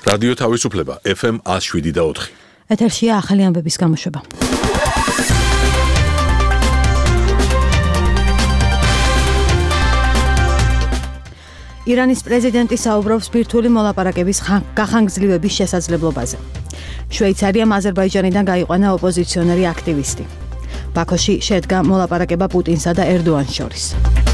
რადიო თავისუფლება FM 107.4. ეთერშია ახალი ამბების გამოშვება. ირანის პრეზიდენტი საუბრობს ბირთვული მოლაპარაკების გახანგრძლივების შესაძლებლობაზე. შვეიცარიამ აზერბაიჯანიდან გაიყვანა ოპოზიციონერი აქტივისტი. ბაქოში შედგა მოლაპარაკება პუტინსა და ერდოანს შორის.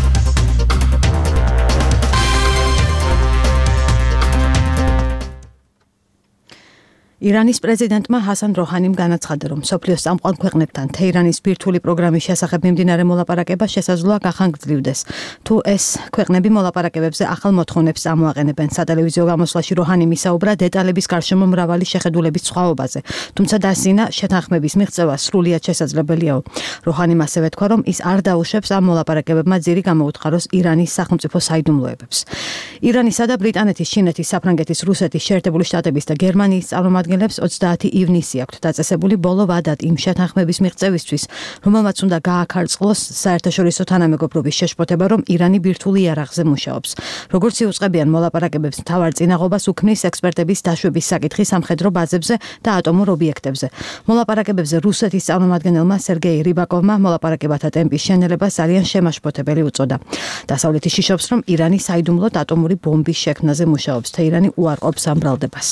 ირანის პრეზიდენტმა ჰასან როჰანიმ განაცხადა, რომ მსოფლიოს წამყვან ქვეყნებთან თეირანის ბირთვული პროგრამის შესახებ მიმდინარე მოლაპარაკება შესაძლოა გახანგრძლივდეს, თუ ეს ქვეყნები მოლაპარაკებებზე ახალ მოთხოვნებს წამოაყენებენ. სატელევიზიო გამოსვლაში როჰანიმ ისაუბრა დეტალების გარშემო მრავალი შეხედულების სხვაობაზე, თუმცა დასძინა შეთანხმების მიღწევა სრულიად შესაძლებელიაო. როჰანიმ ასევე თქვა, რომ ის არ დაუშვებს ამ მოლაპარაკებებმა ძირი გამოუთხაროს ირანის სახელმწიფო საიდუმლოებებს. ირანისა და ბრიტანეთის, ჩინეთის, საფრანგეთის, რუსეთის, შეერთებული შტატების და გერმანიის წარმომადგენლებს 30 ივნისი აქვთ დაწესებული ბოლო ვადად იმ შეთანხმების მიღწევისთვის, რომელმაც უნდა გააქარწყლოს საერთაშორისო თანამეგობრობის შეშფოთება, რომ ირანი ბირთვულ იარაღზე მუშაობს. როგორც იუწყებიან მოლაპარაკებებს მთავარ წინაღობას უქმნის ექსპერტების დაშვების საკითხი სამხედრო ბაზებზე და ატომურ ობიექტებზე. მოლაპარაკებებზე რუსეთის წარმომადგენელმა სერგეი რიბაკოვმა მოლაპარაკებათა ტემპის შენელებას ძალიან შემაშფოთებელი უწოდა. დასავლეთი შიშობს, რომ ირანი საიდუმლოდ ატომური ბომბის შექმნაზე მუშაობს, თეირანი უარყოფს ამ ბრალდებას.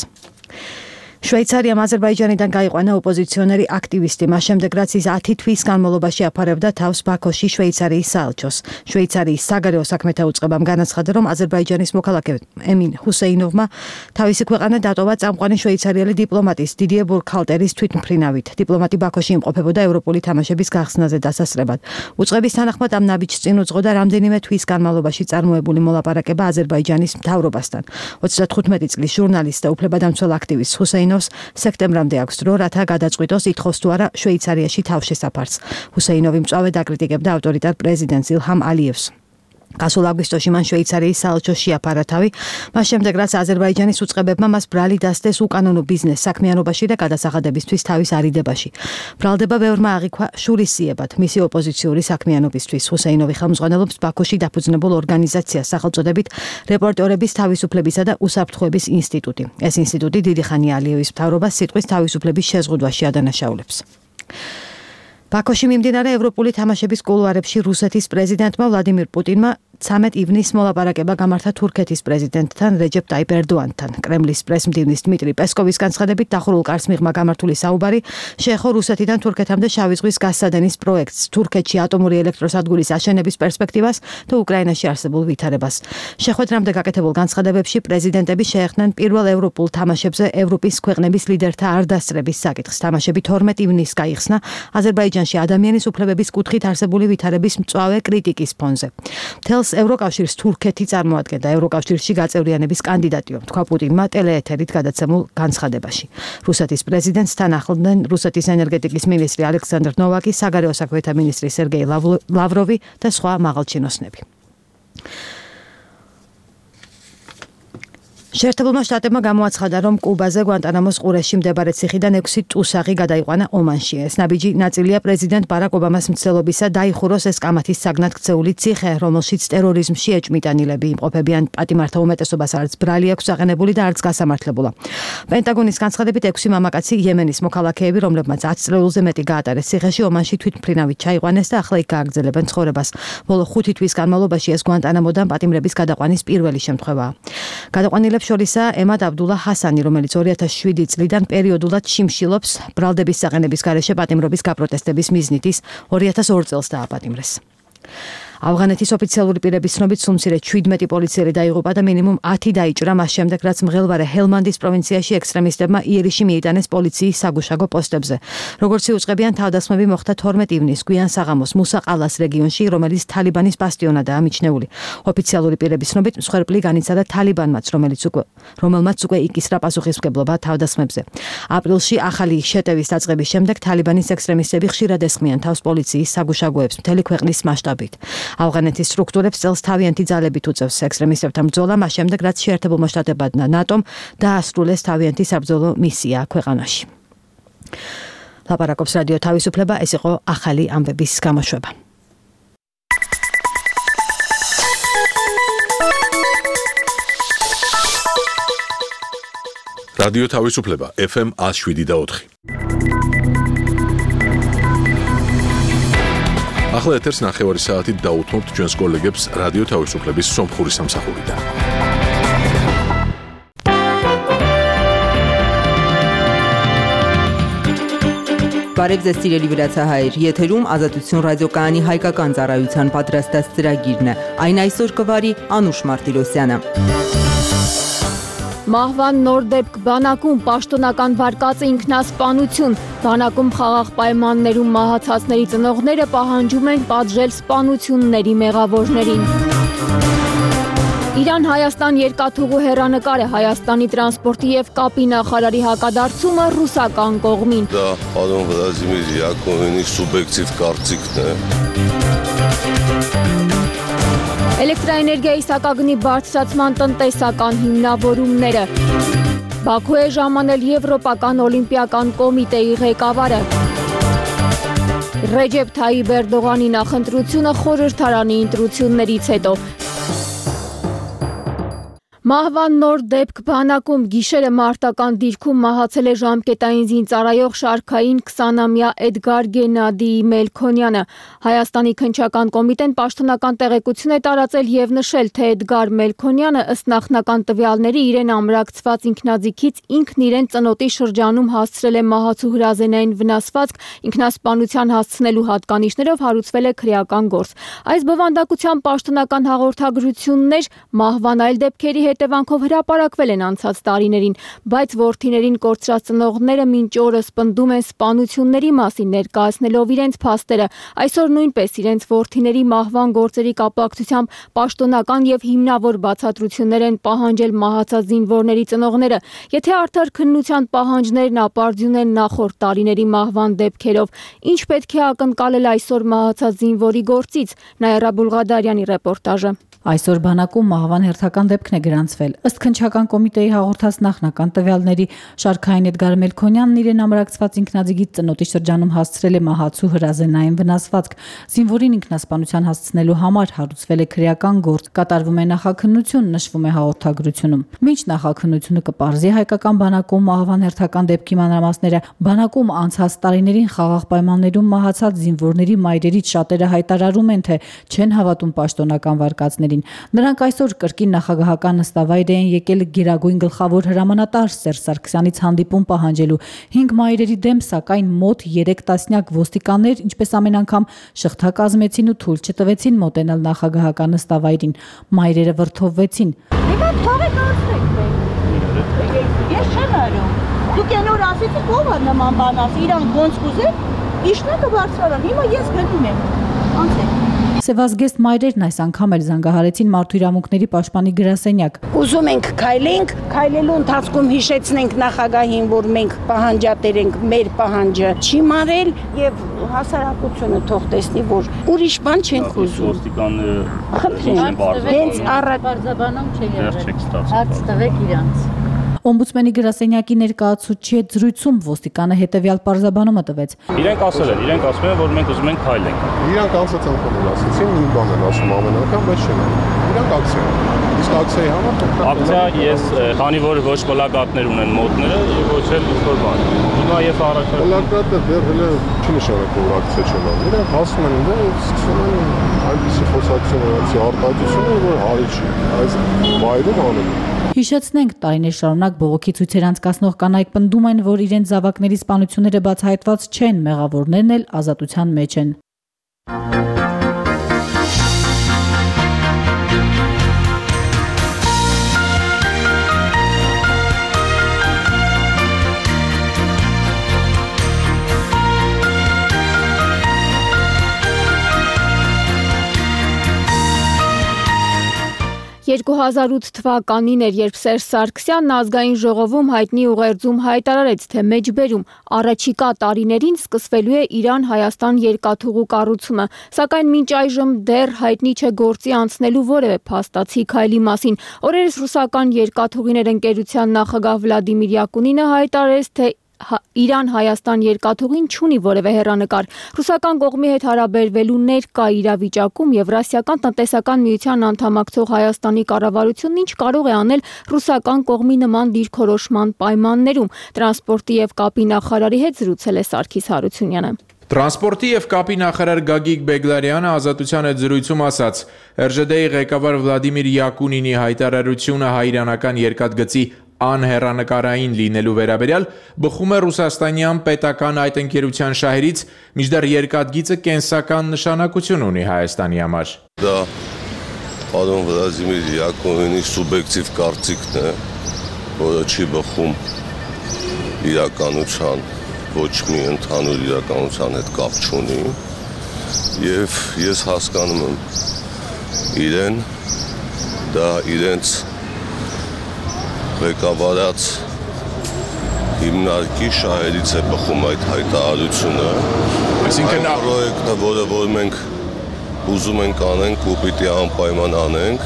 შვეიცარიამ აზერბაიჯანიდან გაიყვანა ოპოზიციონერი აქტივისტი, მას შემდეგ რაც ის 10 თვის განმავლობაში აფარებდა თავს ბაქოში შვეიცარიის საელჩოს. შვეიცარიის საგარეო საქმეთა უწყებამ განაცხადა, რომ აზერბაიჯანის მოქალაქე ემინ ჰუსეინოვმა თავისი ქვეყანა დატოვა წამყვანი შვეიცარიელი დიპლომატის დიდიე ბურქჰალტერის თვითმფრინავით. დიპლომატი ბაქოში იმყოფებოდა ევროპული თამაშების გახსნაზე დასასრებად. უწყების თანახმად ამ ნაბიჯს წინ უძღოდა რამდენიმე თვის განმავლობაში წარმოებული მოლაპარაკება აზერბაიჯანის მთავრობასთან. 35 წლის ჟურნალისტ და უფლებადამცველ აქტივისტ ჰუსეინოვს სექტემბრამდე აქვს დრო, რათა გადაწყვიტოს ითხოვს თუ არა შვეიცარიაში თავშესაფარს. ჰუსეინოვი მწვავედ აკრიტიკებდა ავტორიტარ პრეზიდენტს ილჰამ ალიევს. გასულ აგვისტოში მან შვეიცარიის საელჩოს შეაფარა თავი, მას შემდეგ რაც აზერბაიჯანის უწყებებმა მას ბრალი დასდეს უკანონო ბიზნეს საქმიანობაში და გადასახადებისთვის თავის არიდებაში. ბრალდება ბევრმა აღიქვა შურისძიებად მისი ოპოზიციური საქმიანობისთვის. ჰუსეინოვი ხელმძღვანელობს ბაქოში დაფუძნებულ ორგანიზაციას სახელწოდებით რეპორტერების თავისუფლებისა და უსაფრთხოების ინსტიტუტი. ეს ინსტიტუტი დიდი ხანია ალიევის მთავრობას სიტყვის თავისუფლების შეზღუდვაში ადანაშაულებს. ბაქოში მიმდინარე ევროპული თამაშების კულუარებში რუსეთის პრეზიდენტმა ვლადიმირ პუტინმა 13 ივნისს მოლაპარაკება გამართა თურქეთის პრეზიდენტთან რეჯეპ ტაიპ ერდოანთან. კრემლის პრესმდივნის დმიტრი პესკოვის განცხადებით დახურულ კარს მიღმა გამართული საუბარი შეეხო რუსეთიდან თურქეთამდე შავი ზღვის გაზსადენის პროექტს, თურქეთში ატომური ელექტროსადგურის აშენების პერსპექტივას და უკრაინაში არსებულ ვითარებას. შეხვედრამდე გაკეთებულ განცხადებებში პრეზიდენტები შეეხდნენ პირველ ევროპულ თამაშებზე ევროპის ქვეყნების ლიდერთა არ დასწრების საკითხს. თამაშები 12 ივნისს გაიხსნა აზერბაიჯანში ადამიანის უფლებების კუთხით არსებული ვითარების მწვავე κρიტიკის ფონზე. ევროკავშირს თურქეთი წარმოადგენდა ევროკავშირში გაწევრიანების კანდიდატიო, თქვა პუტინმა ტელეეთერით გადაცემულ განცხადებაში. რუსეთის პრეზიდენტს თან ახლდნენ რუსეთის ენერგეტიკის მინისტრი ალექსანდრ ნოვაკი, საგარეო საქმეთა მინისტრი სერგეი ლავროვი და სხვა მაღალჩინოსნები. შეერთებულმა შტატებმა გამოაცხადა, რომ კუბაზე გვანტანამოს ყურეში მდებარე ციხიდან 6 ტუსაღი გადაიყვანა ომანში. ეს ნაბიჯი ნაწილია პრეზიდენტ ბარაკ ობამას მცდელობისა დაიხუროს ეს კამათის საგნად ქცეული ციხე, რომელშიც ტერორიზმში ეჭმიტანილები იმყოფებიან. პატიმართა უმეტესობას არც ბრალი აქვს აყენებული და არც გასამართლებულა. პენტაგონის განცხადებით 6 მამაკაცი იემენის მოქალაქეები, რომლებმაც 10 წლეულზე მეტი გაატარეს ციხეში, ომანში თვითმფრინავით ჩაიყვანეს და ახლა იქ გააგრძელებენ ცხოვრებას. ბოლო 5 თვის განმავლობაში ეს გვანტანამოდან პატიმრების გადაყვანის პირველი შემთხვევაა. გადაყვანილებს შორისაა ემად აბდულა ჰასანი, რომელიც 2007 წლიდან პერიოდულად შიმშილობს ბრალდების საყენების გარეშე პატიმრობის გაპროტესტების მიზნით. ის 2002 წელს დააპატიმრეს. ავღანეთის ოფიციალური პირების ცნობით სულ მცირე 17 პოლიციელი დაიღუპა და მინიმუმ 10 დაიჭრა მას შემდეგ, რაც მღელვარე ჰელმანდის პროვინციაში ექსტრემისტებმა იერიში მიიტანეს პოლიციის საგუშაგო პოსტებზე. როგორც იუწყებიან, თავდასხმები მოხდა 12 ივნისს გვიან საღამოს მუსაყალას რეგიონში, რომელიც თალიბანის ბასტიონადაა მიჩნეული. ოფიციალური პირების ცნობით მსხვერპლი განიცადა თალიბანმაც, რომელმაც უკვე იკისრა პასუხისმგებლობა თავდასხმებზე. აპრილში ახალი შეტევის დაწყების შემდეგ თალიბანის ექსტრემისტები ხშირად ესხმიან თავს პოლიციის საგუშაგოებს მთელი ქვეყნის მასშტაბით. ავღანეთის სტრუქტურებს წელს თავიანთი ძალებით უწევს ექსტრემისტებთან ბრძოლა, მას შემდეგ რაც შეერთებულმა შტატებმა და ნატომ დაასრულეს თავიანთი საბრძოლო მისია ქვეყანაში. ლაპარაკობს რადიო თავისუფლება, ეს იყო ახალი ამბების გამოშვება. რადიო თავისუფლება FM 107.4. ახლა ეთერს ნახევარი საათით დაუთმობთ ჩვენს კოლეგებს რადიო თავისუფლების სომხური სამსახურიდან. Բարև ձեզ սիրելի վրացահայեր, եթերում Ազատություն ռադիոկայանի հայկական ծառայության պատրաստած ծրագիրն է։ Այն այսօր կվարի Անուշ Մարտիրոսյանը։ Մահվան նոր դեպք բանակում պաշտոնական վարկածը ինքնասպանություն։ Բանակում խաղաղ պայմաններում մահացածների ծնողները պահանջում են պատժել սպանությունների մեղավորներին։ Իրան-Հայաստան երկաթուղու հեռանկարը Հայաստանի տրանսպորտի և կապի նախարարի հակադարձումը ռուսական կողմին։ Դա պարոն Վլադիմիր Յակոմյանի սուբյեկտիվ կարծիքն է։ Էլեկտրաէներգիայի սակագնի բարձրացման տնտեսական հիմնավորումները։ Բաքու է ժամանել Եվրոպական օլիմպիական կոմիտեի ղեկավարը։ Ռեջեփ Թայիփ Էրդողանի նախընտրությունը խորհրդարանի ընտրություններից հետո։ Մահվան նոր դեպք բանակում գիշերը մարտական դիրքում մահացել է ժամկետային զինծառայող շարքային 20-ամյա Էդգար Գենադիի Մելքոնյանը։ Հայաստանի քննչական կոմիտեն պաշտոնական տեղեկություն է տարածել և նշել, թե Էդգար Մելքոնյանը ըստ նախնական տվյալների իրեն ամրակցված ինքնաձիգից ինքն իրեն ծնոտի շրջանում հասցրել է մահացու հրազենային վնասվածք, ինքնասպանության հասցնելու հատկանիշներով հարուցվել է քրեական գործ։ Այս բովանդակությամբ պաշտոնական հաղորդագրություններ մահվան այլ դեպքերի հետևանքով հրապարակվել են անցած տարիներին, բայց որդիներին կորցրած ծնողները մինչ օրս պնդում են սպանությունների մասին ներկայացնելով իրենց փաստերը։ Այսօր նույնպես իրենց որդիների մահվան գործերի կապակցությամբ պաշտոնական և հիմնավոր բացատրություններ են պահանջել մահացած զինվորների ծնողները։ Եթե արդար քննության պահանջներն ապարդյուն են նախորդ տարիների մահվան դեպքերով, ինչ պետք է ակնկալել այսօր մահացած զինվորի գործից։ Նաիրա Բուլղադարյանի ռեպորտաժը։ Այսօր բանակում մահվան հերթական դեպքն է գրանցվել։ Ըստ քննչական կոմիտեի հաղորդած նախնական տվյալների, շարքային Էդգար Մելքոնյանն իրեն ամրակցված ինքնաձիգից ծնոտի շրջանում հասցրել է մահացու հրազենային վնասվածք։ Զինվորին ինքնասպանության հասցնելու համար հարուցվել է քրեական գործ, կատարվում է նախաքննություն, նշվում է հաղորդագրությունում։ Մինչ նախաքննությունը կպարզի հայկական բանակում մահվան հերթական դեպքի մանրամասները, բանակում անցած տարիներին խաղաղ պայմաններում մահացած զինվորների մայրերից շատերը հայտարարում են, թե չեն հավատում պաշտոնական վարկածներին։ Նրանք այսօր կրկին նախագահական նստավայր էին եկել գերագույն գլխավոր հրամանատար Սերժ Սարգսյանից հանդիպում պահանջելու։ 5 մայրերի դեմ սակայն մոտ 3 տասնյակ ոստիկաններ, ինչպես ամեն անգամ, շղթա կազմեցին ու թույլ չտվեցին մոտենալ նախագահական նստավայրին։ Մայրերը վրդովվեցին։ Հիմա թողեք անցնենք մենք։ Ես չեմ արում։ Դուք այնօր ասեցիք ով է նման բան ասի, իրանք ոնց կուզեն, իշնակը բարձրացան։ Հիմա ես գնում եմ։ Անցեք։ Սևազգեստ մայրերն այս անգամ էլ զանգահարեցին Մարդու իրավունքների պաշտպանի գրասենյակ։ Ուզում ենք քայլենք, քայլելու ընթացքում հիշեցնենք նախագահին, որ մենք պահանջատեր ենք, մեր պահանջը չի մարել եւ հասարակությունը թող տեսնի, որ ուրիշ բան չենք ուզում։ Ոստիկանները խնդրեմ, հենց բարձաբանում չի եղել։ Հարց տվեք իրանց։ Օմբուդսմենի գրասենյակի ներկայացուցչի հետ զրույցում ոստիկանը հետևյալ պարզաբանումը տվեց։ Իրենք ասում են, որ մենք ուզում ենք քայլենք։ Իրանք անցած անգամ ասացին, նույն բանն են ասում ամեն անգամ, բայց չեն։ Իրանք ակցիա են։ Իսկ ակցիայի համար ակցիա ես քանի որ ոչ պլակատներ ունեն մոտները եւ ոչ էլ ինչ-որ բան։ Հիմա ես առաջ պլակատը դեռ հələ չի նշանակում, որ ակցիա չեն անում։ Իրանք հասնում են ինձ եւ սկսում են այնպիսի խոսակցություն ունեցի արտահայտությունը, որ հարի չի։ Այս վայրում անում են։ Հիշեցնենք, տարիներ շարունակ բողոքի ցույցեր անցկացնող կանայք պնդում են, որ իրենց զավակների սպանությունները բացահայտված չեն, մեղավորներն էլ ազատության մեջ են։ Եվ 2008 թվականին էր, երբ Սերժ Սարգսյանն ազգային ժողովում հայտնի ուղերձում հայտարարեց, թե մեջբերում առաջիկա տարիներին սկսվելու է Իրան-Հայաստան երկաթուղու կառուցումը, սակայն մինչ այժմ դեռ հայտնի չէ գործի անցնելու որևէ փաստացի քայլի մասին։ Օրերս ռուսական երկաթուղիներ ընկերության նախագահ Վլադիմիր Յակունինը հայտարարեց, թե Իրան-Հայաստան երկաթուղին չունի որևէ հեռանկար։ Ռուսական կողմի հետ հարաբերվելու ներկա իրավիճակում Եվրասիական տնտեսական միության անդամակցող Հայաստանի կառավարությունն ինչ կարող է անել ռուսական կողմի նման դիրքորոշման պայմաններում։ Տրանսպորտի եւ կապի նախարարի հետ զրուցել է Սարգիս Հարությունյանը։ Տրանսպորտի եւ կապի նախարար Գագիկ Բեգլարյանը ազատության հետ զրույցում ասաց. ՌԺԴ-ի ղեկավար Վլադիմիր Յակունինի հայտարարությունը հայ-իրանական երկաթգծի անհեռանկարային լինելու վերաբերյալ բխում է ռուսաստանյան պետական այդ ընկերության շահերից, մինչդեռ երկաթգիծը կենսական նշանակություն ունի Հայաստանի համար։ Դա պարոն Վլադիմիր Յակունինի սուբյեկտիվ կարծիքն է, որը չի բխում իրականության, ոչ մի ընդհանուր իրականության հետ կապ չունի, եւ ես հասկանում եմ իրեն, դա իրենց ղեկավարած հիմնարկի շահերից է բխում այդ հայտարարությունը, այսինքն պրոյեկտը, որ մենք ուզում ենք անենք ու պիտի անպայման անենք,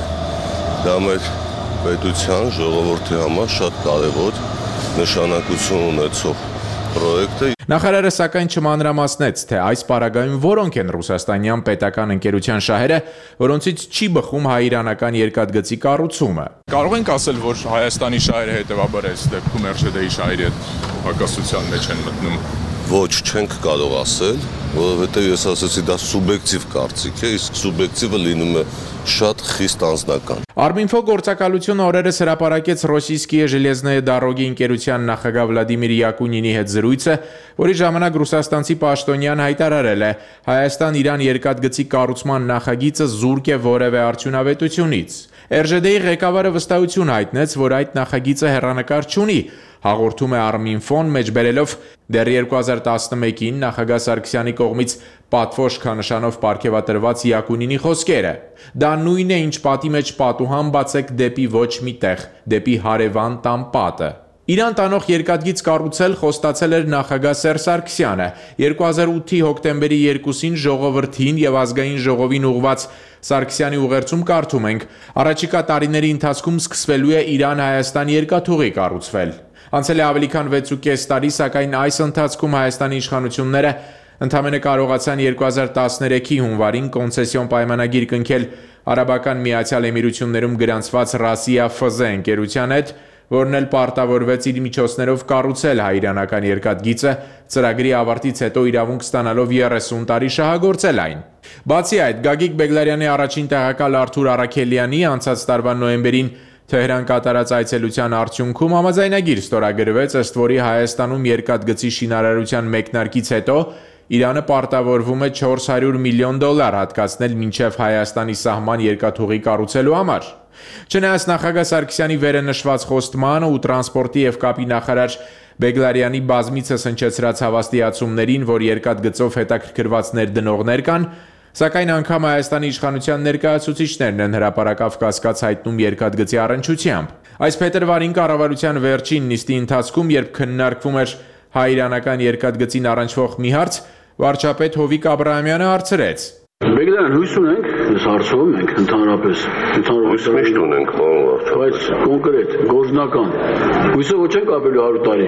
դա մեր պետության, ժողովրդի համար շատ կարևոր նշանակություն ունեցող պրոյեկտ է։ Նախարարը սակայն չմանրամասնեց, թե այս պարագայում որոնք են ռուսաստանյան պետական ընկերության շահերը, որոնցից չի բխում հայ-իրանական երկաթգծի կառուցումը։ Կարող ենք ասել, որ Հայաստանի շահերը հետևաբար այս դեպքում ՌԺԴ-ի շահերի հետ հակասության մեջ են մտնում։ Ոչ, չենք կարող ասել, որովհետև ես ասացի, դա սուբյեկտիվ կարծիք է, իսկ սուբյեկտիվը լինում է շատ խիստ անձնական։ Arminfo գործակալությունը օրերս հրապարակեց Ռոսիյսկիե Ժելեզնոյե Դարոգի ընկերության նախագահ Վլադիմիր Յակունինի հետ զրույցը, որի ժամանակ ռուսաստանցի պաշտոնյան հայտարարել է. Հայաստան-Իրան երկաթգծի կառուցման նախագիծը զուրկ է որևէ արդյունավետությունից։ ՌԺԴ-ի ղեկավարը վստահություն հայտնեց, որ այդ նախագիծը հեռանկար չունի, հաղորդում է Arminfo-ն մեջբերելով դեռ 2011-ին նախագահ Սարգսյանի կողմից պատվոշքանշանով պարգևատրված Յակունինի խոսքերը։ Դա նույնն է, ինչ պատի մեջ պատուհան բացեք դեպի ոչ մի տեղ, դեպի հարևան տան պատը։ Իրան տանող երկաթգիծ կառուցել խոստացել էր նախագահ Սերժ Սարգսյանը։ 2008-ի հոկտեմբերի 2-ին ժողովրդին եւ ազգային ժողովին ուղղված Սարգսյանի ուղերձում կարդում ենք. առաջիկա տարիների ընթացքում սկսվելու է Իրան-Հայաստան երկաթուղի կառուցվել։ Անցել է ավելի քան 6.5 տարի, սակայն այս ընթացքում Հայաստանի իշխանությունները ընդամենը կարողացան 2013-ի հունվարին կոնցեսիոն պայմանագիր կնքել Արաբական Միացյալ Էմիրություններում գրանցված Ռասիա ՖԶ ընկերության հետ, որն էլ պարտավորվեց իր միջոցներով կառուցել հայ-իրանական երկաթգիծը, ծրագրի ավարտից հետո իրավունք ստանալով 30 տարի շահագործել այն։ Բացի այդ, Գագիկ Բեգլարյանի առաջին տեղակալ Արթուր Արաքելյանի անցած տարվա նոյեմբերին Թեհրան կատարած այցելության արդյունքում համաձայնագիր ստորագրվեց, ըստ որի Հայաստանում երկաթգծի շինարարության մեկնարկից հետո Իրանը պարտավորվում է $400 միլիոն հատկացնել մինչև Հայաստանի սահման երկաթուղի կառուցելու համար։ Չնայած նախագահ Սարգսյանի վերը նշված խոստմանը ու տրանսպորտի եւ կապի նախարար Բեգլարյանի բազմիցս հնչեցրած հավաստիացումներին, որ երկաթգծով հետաքրքրված ներդնողներ կան, սակայն անգամ Հայաստանի իշխանության ներկայացուցիչներն են հրապարակավ կասկած հայտնում երկաթգծի առնչությամբ։ Այս փետրվարին կառավարության վերջին նիստի ընթացքում, երբ քննարկվում էր հայ-իրանական երկաթգծին առնչվող մի հարց, վարչապետ Հովիկ Աբրահամյանը հարցրեց. Բեգլարյան, հույս ունենք, ես հարցում ենք ընդհանրապես, հույս միշտ ունենք, պարոն վարչապետ, բայց կոնկրետ, գործնական, հույսը ոչ ենք ապելու 100 տարի։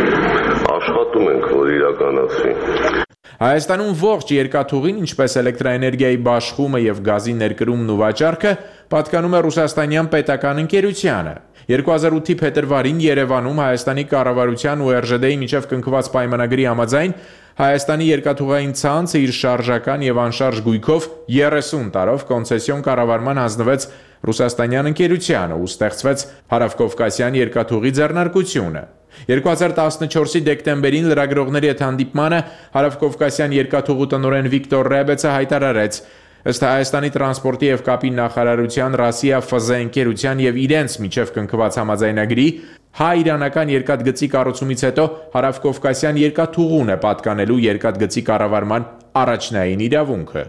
Աշխատում ենք, որ իրականացվի։ Հայաստանում ողջ երկաթուղին, ինչպես էլեկտրաէներգիայի բաշխումը եւ գազի ներկրումն ու վաճառքը, պատկանում է ռուսաստանյան պետական ընկերությանը։ 2008-ի փետրվարին Երևանում Հայաստանի կառավարության ու ՌԺԴ-ի միջև կնքված պայմանագրի համաձայն Հայաստանի երկաթուղային ցանցը իր շարժական եւ անշարժ գույքով 30 տարով կոնցեսիոն կառավարման հանձնվեց ռուսաստանյան ընկերությանը ու ստեղծվեց Հարավկովկասյան երկաթուղի ձեռնարկությունը։ 2014-ի դեկտեմբերին լրագրողների հետ հանդիպմանը Հարավկովկասյան երկաթուղու տնօրեն Վիկտոր Ռեբեցը հայտարարեց. ըստ Հայաստանի տրանսպորտի եւ կապի նախարարության Ռասիա ՖԶ ընկերության եւ իրենց միջև կնքված համաձայնագրի հայ-իրանական երկաթգծի կառուցումից հետո Հարավկովկասյան երկաթուղուն է պատկանելու երկաթգծի կառավարման առաջնային իրավունքը։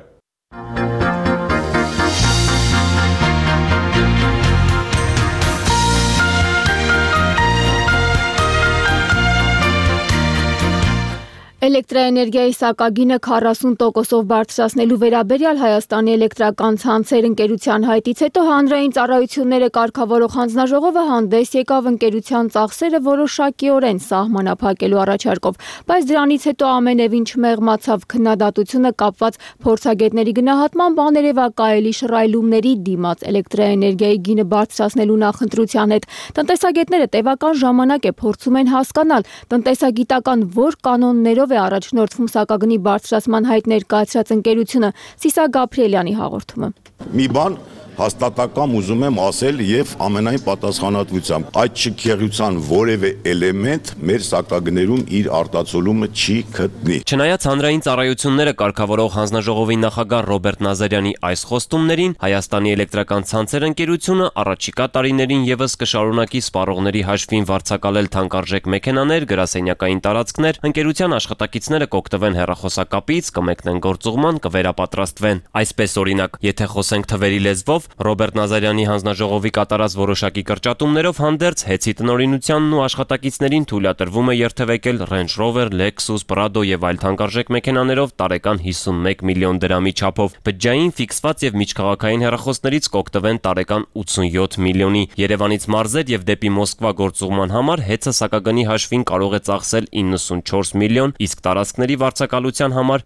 Էլեկտրաէներգիայի սակագինը 40%-ով բարձրացնելու վերաբերյալ Հայաստանի էլեկտրական ցանցեր ընկերության հայտից հետո հանրային ծառայությունները կարգավորող հանձնաժողովը հանդես եկավ ընկերության ծախսերը որոշակիորեն սահմանափակելու առաջարկով, բայց դրանից հետո ամենևին չմեղմացավ քննադատությունը կապված փորձագետների գնահատմամբ աներևակայելի շռայլումների դիմաց էլեկտրաէներգիայի գինը բարձրացնելու նախընտրության հետ։ Տնտեսագետները տևական ժամանակ է փորձում են հասկանալ տնտեսագիտական որ կանոններով է առաջնորդվում սակագնի բարձրացման հայտ ներկայացրած ընկերությունը։ Սիսակ Գաբրիելյանի հաղորդումը։ Մի բան հաստատակամ ուզում եմ ասել եւ ամենայն պատասխանատվությամբ այդ շքեղության որևէ էլեմենտ մեր սակագներում իր արտացոլումը չի գտնի։ Չնայած հանրային ծառայությունները կարգավորող հանձնաժողովի նախագահ Ռոբերտ Նազարյանի այս խոստումներին, Հայաստանի էլեկտրական ցանցեր ընկերությունը առաջիկա տարիներին եւս կշարունակի սպառողների հաշվին վարձակալել թանկարժեք մեքենաներ, գրասենյակային տարածքներ, ընկերության աշխատակիցները կօգտվեն հեռախոսակապից, կմեկնեն գործուղման, կվերապատրաստվեն։ Այսպես օրինակ, եթե խոսենք թվերի լեզվով, Ռոբերտ Նազարյանի հանձնաժողովի կատարած որոշակի կրճատումներով հանդերձ հեծի տնօրինությանն ու աշխատակիցներին թույլատրվում է երթևեկել Range Rover, Lexus, Prado եւ այլ թանկարժեք մեքենաներով տարեկան 51 միլիոն դրամի չափով։ Բջջային, ֆիքսված եւ միջքաղաքային հեռախոսներից կօգտվեն տարեկան 87 միլիոնի։ Երևանից մարզեր եւ դեպի Մոսկվա գործուղման համար հեծը սակագնի հաշվին կարող է ծախսել 94 միլիոն, իսկ տարածքների վարձակալության համար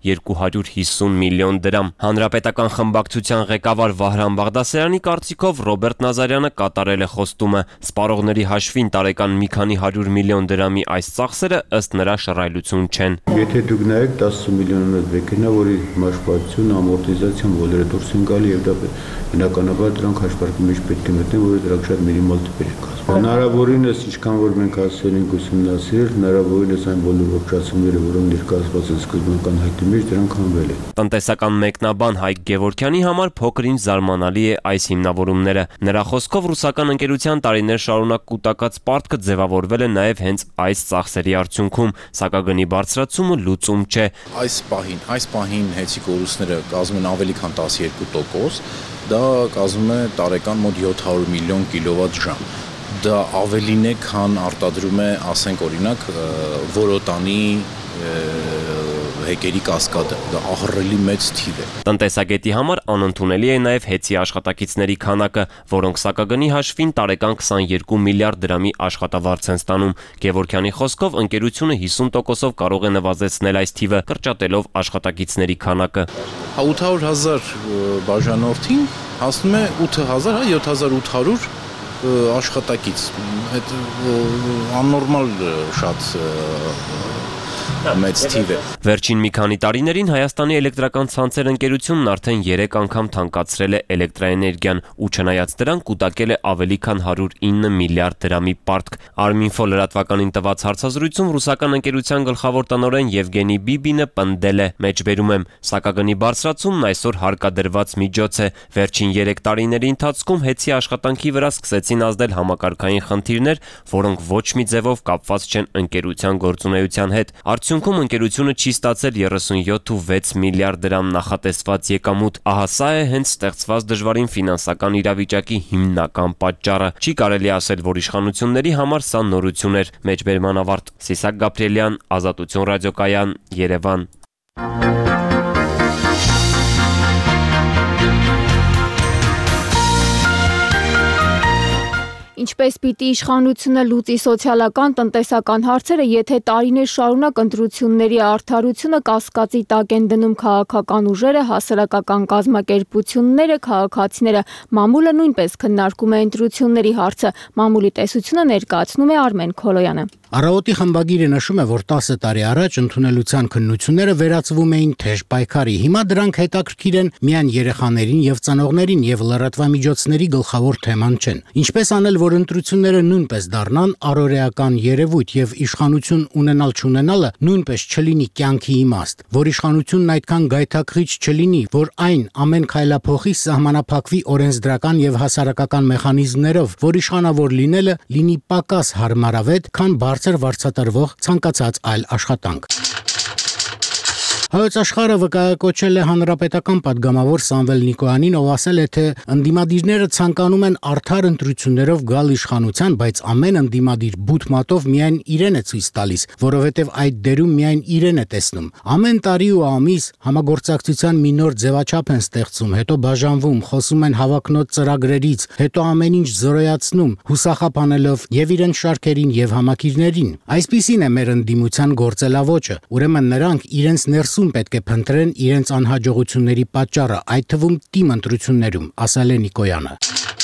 250 միլիոն դրամ։ Հանրապետական խմբակցության ղեկավար Վահրամ Բաղդասարյանի կարծիքով Ռոբերտ Նազարյանը կատարել է խոստումը։ Սպառողների հաշվին տարեկան մի քանի 100 միլիոն դրամի այս ծախսերը ըստ նրա շռայլություն չեն։ Եթե դուք նայեք 10 միլիոնով մեքենա, որի մաշվածություն, ամորտիզացիան բոլորը դուրս են գալի եւ դա բնականաբար դրանք հաշվարկի մեջ պետք է մտնեն, որը դրանք շատ մինիմալ տիպեր են կազմում։ Հնարավորինս ինչքան որ մենք ասել ենք ուսումնասիրել, հնարավորինս այն բոլոր ողջացումները, որոնք ներկայացված են սկզբնական հայտի մեջ, դրանք հանվել են։ Տնտեսական մեկնաբան Հայկ Գևորգյանի համար փոքր-ինչ զարմանալի է այս հիմնավորումները։ Նրա խոսքով ռուսական ընկերության տարիներ շարունակ կուտակած պարտքը ձևավորվել է նաև հենց այս ծախսերի արդյունքում, սակագնի բարձրացումը լուծում չէ։ Այս պահին հեծի կորուստները կազմում են ավելի քան 12%, դա կազմում է տարեկան մոտ 700 միլիոն կիլովատ-ժամ։ Դա ավելին է, քան արտադրում է, ասենք օրինակ, Որոտանի հեկերի կասկադը, դա ահռելի մեծ թիվ է։ Տնտեսագետի համար անընդունելի է նաև հեծի աշխատակիցների քանակը, որոնք սակագնի հաշվին տարեկան 22 միլիարդ դրամի աշխատավարձ են ստանում։ Գևորգյանի խոսքով ընկերությունը 50%-ով կարող է նվազեցնել այս թիվը, կրճատելով աշխատակիցների քանակը։ 800,000 բաժանորդին հասնում է 7800 աշխատակից։ Այդ աննորմալ շատ մեծ թիվ է։ Վերջին մի քանի տարիներին Հայաստանի էլեկտրական ցանցեր ընկերությունն արդեն 3 անգամ թանկացրել է էլեկտրաէներգիան ու չնայած դրան կուտակել է ավելի քան 109 միլիարդ դրամի պարտք։ Arminfo լրատվականին տված հարցազրույցում ռուսական ընկերության գլխավոր տնօրեն Եվգենի Բիբինը պնդել է. «Մեջբերում եմ, սակագնի բարձրացումն այսօր հարկադրված միջոց է։ Վերջին 3 տարիների ընթացքում հեծի աշխատանքի վրա սկսեցին ազդել համակարգային խնդիրներ, որոնք ոչ մի ձևով կապված չեն ընկերության գործունեության հետ։ Արդյունքում ընկերությունը չի ստացել 37.6 միլիարդ դրամ նախատեսված եկամուտ։ Ահա սա է հենց ստեղծված դժվարին ֆինանսական իրավիճակի հիմնական պատճառը։ Չի կարելի ասել, որ իշխանությունների համար սա նորություն էր»։ Մեջբերման ավարտ։ Սիսակ Գաբրիելյան, Ազատություն ռադիոկայան, Երևան։ Ինչպես պիտի իշխանությունը լուծի սոցիալական տնտեսական հարցերը, եթե տարիներ շարունակ ընտրությունների արդարությունը կասկածի տակ են դնում քաղաքական ուժերը, հասարակական կազմակերպությունները, քաղաքացիները, մամուլը նույնպես քննարկում է ընտրությունների հարցը։ Մամուլի տեսությունը ներկայացնում է Արմեն Քոլոյանը։ Առավոտի խմբագիրը նշում է, որ 10 տարի առաջ ընդունելության քննությունները վերածվում էին թեժ պայքարի։ Հիմա դրանք հետաքրքիր են միայն երեխաներին եւ ծնողներին եւ լրատվամիջոցների գլխավոր թեման չեն։ Ինչպես անել, որ ընտրությունները նույնպես դառնան առօրեական երևույթ եւ իշխանություն ունենալ-չունենալը նույնպես չլինի կյանքի իմաստ, որ իշխանությունն այդքան գայթակղիչ չլինի, որ այն ամեն քայլափոխի սահմանափակվի օրենսդրական եւ հասարակական մեխանիզմներով, որ իշխանավոր լինելը լինի պակաս հարմարավետ, քան բարձր վարձատրվող ցանկացած այլ աշխատանք։ Հայոց աշխարհը վկայակոչել է հանրապետական падգամավոր Սամվել Նիկոյանին, ով ասել է, թե ընդդիմադիրները ցանկանում են արդար ընտրություններով գալ իշխանության, բայց ամեն ընդդիմադիր բութ մատով միայն իրեն է ցույց տալիս, որովհետև այդ դերում միայն իրեն է տեսնում։ Ամեն տարի ու ամիս համագործակցության մի նոր ձևաչափ են ստեղծում, հետո բաժանվում, խոսում են հավակնոտ ծրագրերից, հետո ամեն ինչ զորոյացնում, հուսախաբ անելով եւ իրեն շարքերին եւ համակիրներին։ Այսպիսին է մեր ընդդիմության գործելավոճը։ Ուրեմն նրանք իրենց ներսում պետք է փնտրեն իրենց անհաջողությունների պատճառը, այդ թվում թիմ ընտրություններում, ասել է Նիկոյանը։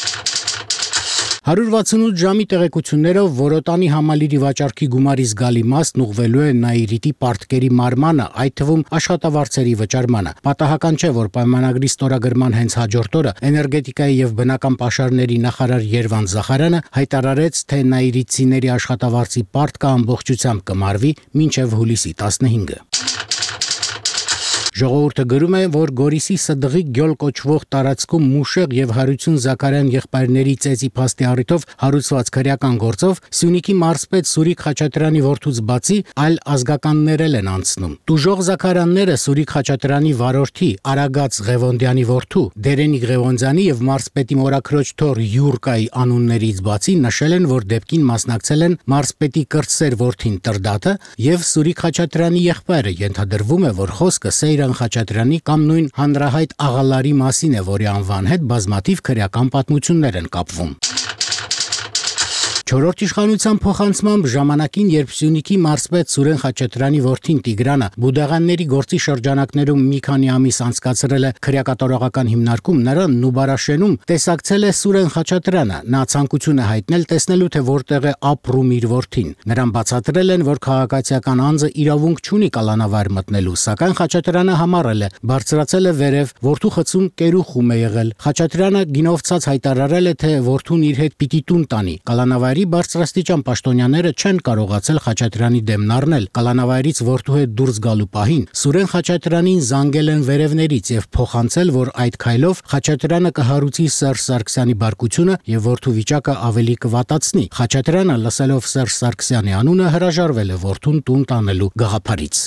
168 ժամի տեղեկություններով Որոտանի համալիրի վաճառքի գումարի զգալի մասն ուղղվելու է Նաիրիտի պարտքերի մարմանը, այդ թվում աշխատավարձերի վճարմանը։ Պատահական չէ, որ պայմանագրի ստորագրման հենց հաջորդ օրը էներգետիկայի եւ բնական պաշարների նախարար Երվանդ Զախարյանը հայտարարեց, թե նաիրիտցիների աշխատավարձի պարտքը ամբողջությամբ կմարվի մինչեւ հուլիսի 15-ը։ Ժողովուրդը գրում է, որ Գորիսի Սդղի գյոլ կոչվող տարածքում Մուշեղ եւ Հարություն Զաքարյան եղբայրների ծեծի փաստի առիթով հարուցված քրեական գործով Սյունիքի մարզպետ Սուրիկ Խաչատրյանի որդուց բացի այլ ազգականներ են անցնում։ Տուժող Զաքարյանները Սուրիկ Խաչատրյանի վարորդի Արագած Ղևոնդյանի որդու Դերենիկ Ղևոնդյանի եւ մարզպետի մորաքրոջ թոր Յուրկայի անուններից բացի նշել են, որ դեպքին մասնակցել են մարզպետի կրտսեր որդին Տրդատը եւ Սուրիկ Խաչատրյանի եղբայրը։ Ենթադրվում է, որ խոսքը Սեյրան Խաչատրյանի կամ նույն հանրահայտ աղալարի մասին է, որի անվան հետ բազմաթիվ քրեական պատմություններ են կապվում։ Չորրորդ իշխանության փոխանցմամբ ժամանակին, երբ Սյունիքի մարզպետ Սուրեն Խաչատրյանի որդին Տիգրանը Բուդաղանների գործի շրջանակներում մի քանի ամիս անցկացրել է քրեակատարողական հիմնարկում, նրան Նուբարաշենում տեսակցել է Սուրեն Խաչատրյանը։ Նա ցանկություն է հայտնել տեսնելու, թե որտեղ է ապրում իր որդին։ Նրան բացատրել են, որ քաղաքացիական անձը իրավունք չունի կալանավար մտնելու, սակայն Խաչատրյանը համառել է, բարձրացել է վերև, որդու խցում կերուխում է եղել։ Խաչատրյանը գինովցած հայտարարել է, թե որդուն իր հետ պիտի տուն տանի։ Կալանավարի բարձրաստիճան պաշտոնյաները չեն կարողացել Խաչատրյանի դեմն առնել։ Կալանավայրից որդու հետ դուրս գալու պահին Սուրեն Խաչատրյանին զանգել են վերևներից եւ փոխանցել, որ այդ քայլով Խաչատրյանը կհարուցի Սերժ Սարգսյանի բարկությունը եւ որդու վիճակը ավելի կվատացնի։ Խաչատրյանը, լսելով Սերժ Սարգսյանի անունը, հրաժարվել է որդուն տուն տանելու գաղափարից։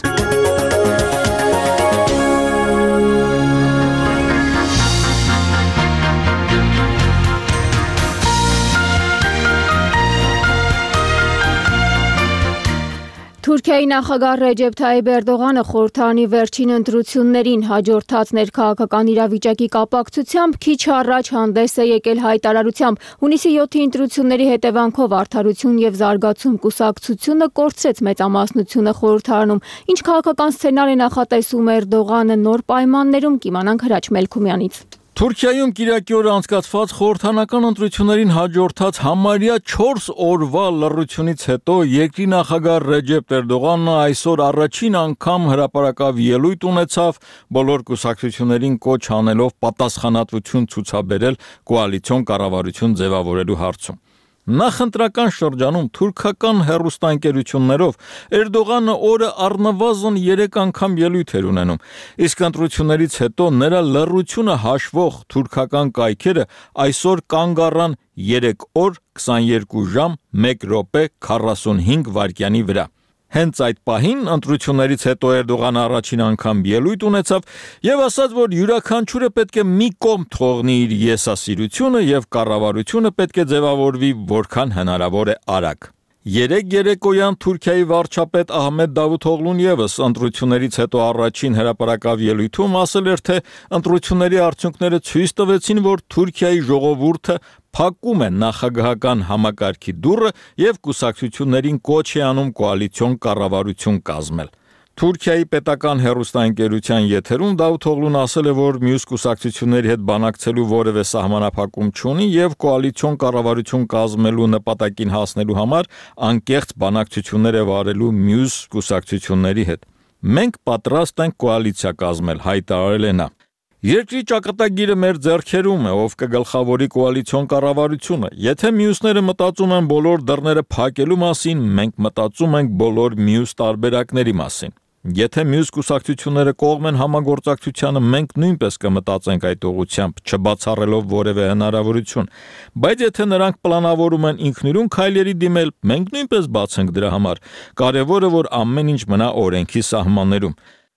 Թուրքիայի նախագահ Ռեջեփ Թայիփ Էրդողանը խորհրդարանի վերջին ընտրություններին հաջորդած ներքաղաքական իրավիճակի կապակցությամբ քիչ առաջ հանդես է եկել հայտարարությամբ։ Հունիսի 7-ի ընտրությունների հետևանքով Արդարություն եւ Զարգացում կուսակցությունը կորցրեց մեծամասնությունը խորհրդարանում։ Ինչ քաղաքական սցենար է նախատեսում Էրդողանը նոր պայմաններում, կիմանանք Հրաչ Մելքումյանից։ Թուրքիայում կիրակի օրը անցկացված խորհրդանական ընտրություններին հաջորդած համարյա 4 օրվա լռությունից հետո երկրի նախագահ Ռեջեփ Էրդողանը այսօր առաջին անգամ հրապարակավ ելույթ ունեցավ, բոլոր կուսակցություններին կոչ անելով պատասխանատվություն ցուցաբերել կոալիցիոն կառավարություն ձևավորելու հարցում։ Նախընտրական շրջանում թուրքական հեռուստաընկերություններով Էրդողանը օրը առնվազն 3 անգամ ելույթ էր ունենում, իսկ ընտրություններից հետո նրա լռությունը հաշվող թուրքական կայքերը այսօր կանգ առան 3 օր, 22 ժամ, 1 րոպե, 45 վայրկյանի վրա։ Հենց այդ պահին ընտրություններից հետո Էրդողանը առաջին անգամ ելույթ ունեցավ եւ ասաց, որ յուրաքանչյուրը պետք է մի կողմ թողնի իր եսասիրությունը եւ կառավարությունը պետք է ձևավորվի որքան հնարավոր է արագ։ Երեկոյան Թուրքիայի վարչապետ Ահմեդ Դավութօղլուն եւս ընտրություններից հետո առաջին հրապարակավ ելույթում ասել էր, թե ընտրությունների արդյունքները ցույց տվեցին, որ Թուրքիայի ժողովուրդը փակում է նախագահական համակարգի դուռը եւ կուսակցություններին կոչ է անում կոալիցիոն կառավարություն կազմել։ Թուրքիայի պետական հեռուստաընկերության եթերում Դավութօղլուն ասել է, որ մյուս կուսակցությունների հետ բանակցելու որևէ սահմանափակում չունի եւ կոալիցիոն կառավարություն կազմելու նպատակին հասնելու համար անկեղծ բանակցություններ է վարելու մյուս կուսակցությունների հետ։ Մենք պատրաստ ենք կոալիցիա կազմել, հայտարարել է նա։ Երկրի ճակատագիրը մեր ձեռքերում է, ով կգլխավորի կոալիցիոն կառավարությունը։ Եթե մյուսները մտածում են բոլոր դռները փակելու մասին, մենք մտածում ենք բոլոր մյուս տարբերակների մասին։ Եթե մյուս կուսակցությունները կողմ են համագործակցությանը, մենք նույնպես կմտածենք այդ ուղղությամբ, չբացառելով որևէ հնարավորություն։ Բայց եթե նրանք պլանավորում են ինքնուրույն քայլերի դիմել, մենք նույնպես բաց ենք դրա համար։ Կարևորը որ ամեն ինչ մնա օրենքի սահմաններում։